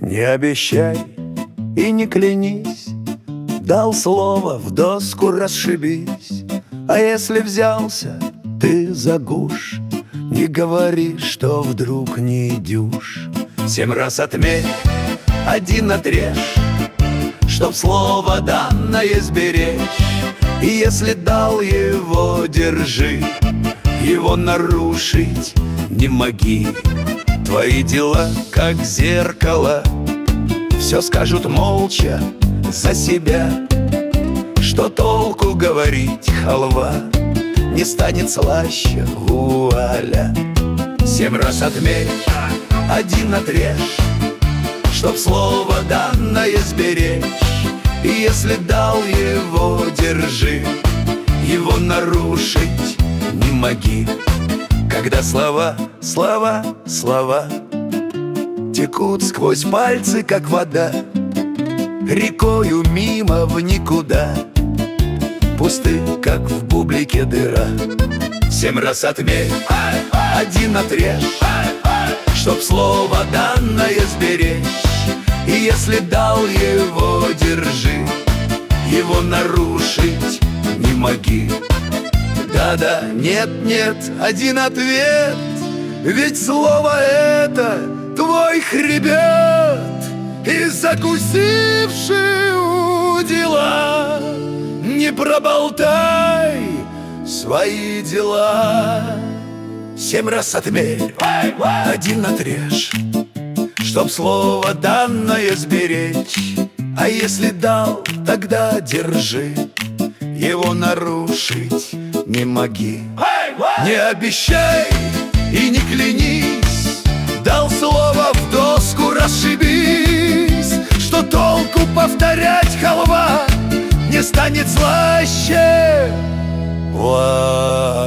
Не обещай и не клянись, дал слово, в доску расшибись. А если взялся ты за гуш, не говори, что вдруг не дюж. 7 раз отмерь, 1 отрежь, чтоб слово данное сберечь. И если дал его, держи, его нарушить не моги. Твои дела, как зеркало, все скажут молча за себя. Что толку говорить, халва не станет слаще вуаля. 7 раз отмерь, 1 отрежь, чтоб слово данное сберечь. И если дал его, держи, его нарушить не моги. Когда слова текут сквозь пальцы, как вода, рекою мимо в никуда, пусты, как в бублике дыра. 7 раз отмерь, 1 отрежь, чтоб слово данное сберечь. И если дал его, держи, его нарушить не моги. Да-да, нет-нет, 1 ответ, ведь слово это твой хребет. И закусивший у дела, не проболтай свои дела. 7 раз отмерь, 1 отрежь, чтоб слово данное сберечь. А если дал, тогда держи, его нарушить не моги. Не обещай и не клянись, дал слово, в доску расшибись. Что толку повторять, халва не станет слаще.